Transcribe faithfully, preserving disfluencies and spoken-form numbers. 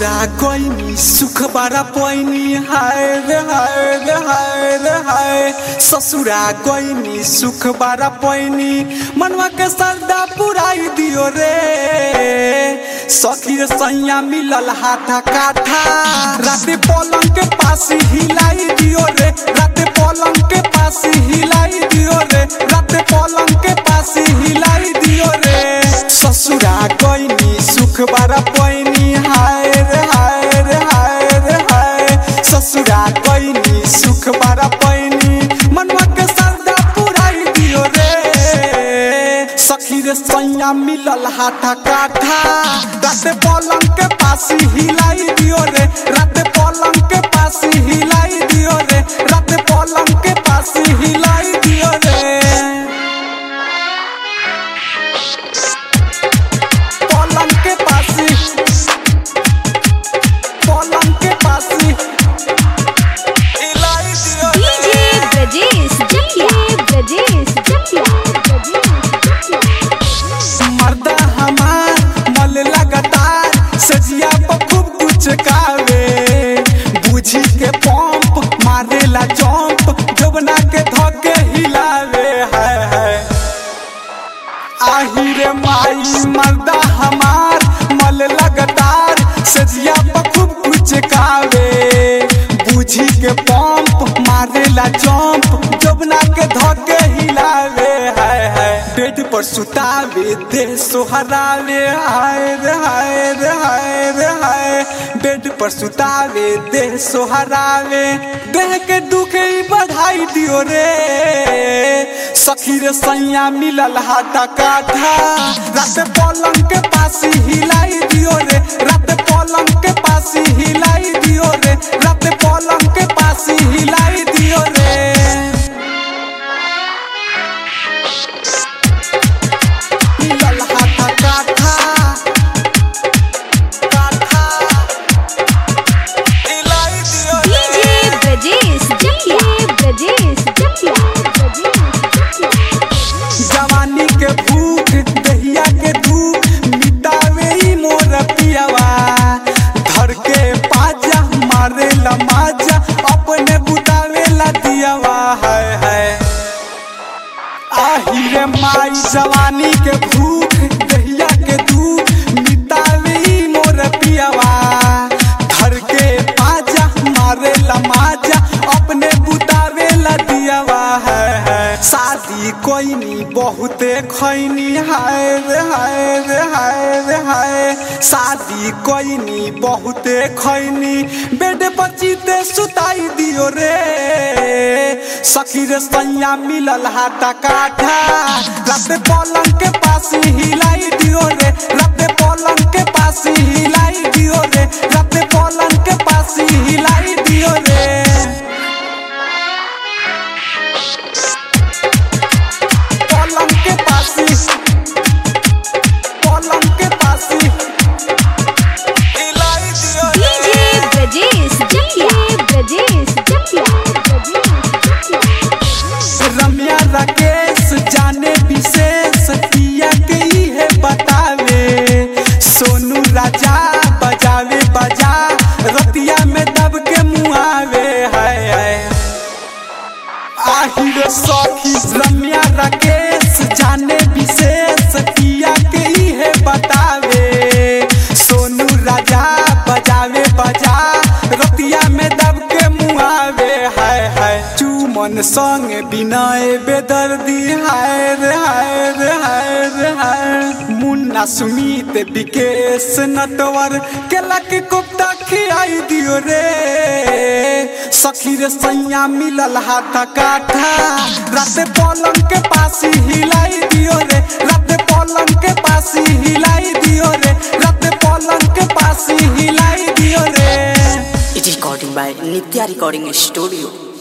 ससुरा कोइनी सुख बारा पैनी हाय रे हाय रे हाय रे हाय ससुरा कोइनी सुख बारा पैनी मनवा के सरदा पुराई दियो रे सखी रे सैया मिलल हाथा काठा राते पलंग के पास हिलाई दियो रे राते पलंग के पास हिलाई दियो रे राते पलंग के पास हिलाई दियो रे ससुरा कोइनी सुख बारा पैनी हाय रे हाय रे हाय रे हाय ससुरा कोइनी सुख बारा पैनी मनवा के सरदा पुराई दियो रे सखी रे सैया मिलल हाथा काठा राते पलंग के पास हिलाई दियो रे राते पलंग के पास हिलाई दियो रे राते पलंग के पास हिलाई दियो रे पलंग के पास पलंग के पास हिलाई दियो डीजे ब्रजेश जकिया ब्रजेश जकिया मर्दा हमार मल लगातार सजिया पर खूब कुछ कावे बुझी के पंप मारेला जंप जबना के धके हिलावे हाय हाय आही रे माई मर्दा हमार मल लगातार सजिया पर खूब कुछ कावे बुझी के पंप मारेला जंप जबना के धके हिलावे हाय हाय बेड पर सुतावे देह सोहरावे हाय रे हाय रे हाय रे हाय बेड पर सुतावे देह सोहरावे देह के दुख ही बढ़ाई दियो रे सखी रे सैया मिलल हाथा काठा राते पलंग के पास हिलाई दियो रे राते पलंग के पास हिलाई दियो रे राते पलंग के पास हिलाई दियो रे मिलल हाथा काठा काठा हिलाई दियो डीजे ब्रजेश जकिया ब्रजेश जकिया जवानी के भूख दहिया के धूप मिटावे ही मोर पियावा धर के पाजा मारे ला माजा अपने बुतावे ला दियावा हाय हाय आही रे माई जवानी के भूख दहिया के धूप मिटावे ही मोर पियावा धर के पाजा मारे ला माजा अपने बुतावे ला दियावा हाय हाय शादी कोइनी बहुते खैनी हाय रे हाय रे हाय रे हाय शादी कोइनी बहुते खैनी बेड पर चीते सुताई दियो रे सखी रे सैया मिलल हाथा काठा राते पलंग के पास हिलाई दियो रे राते पलंग के पास हिलाई दियो रे राते पलंग के पास हिलाई दियो रे पलंग के पास पलंग के पास हिलाई दियो डीजे ब्रजेश जकिया ब्रजेश जकिया रम्या राकेश जाने विशेष किया के ही है बतावे सोनू राजा बजावे बजा रतिया में दब के मुआवे हाय हाय आही रे सखी रम्या राकेश जाने विशेष किया के ही है बतावे सोनू राजा बजावे बजा रतिया में दब के मुआवे हाय हाय चुमन संग बिनाए बेदर्दी हाय रे हाय रे हाय रे हाय मुन्ना सुमित विकेश नटवर केला के कोफ्ता खियाई दियो रे सखी रे सैया मिलल हाथा काठा राते पलंग के पास हिलाई दियो रे राते पलंग के पास हिलाई दियो रे राते पलंग के पास हिलाई दियो रे It is recording by Nitya Recording Studio.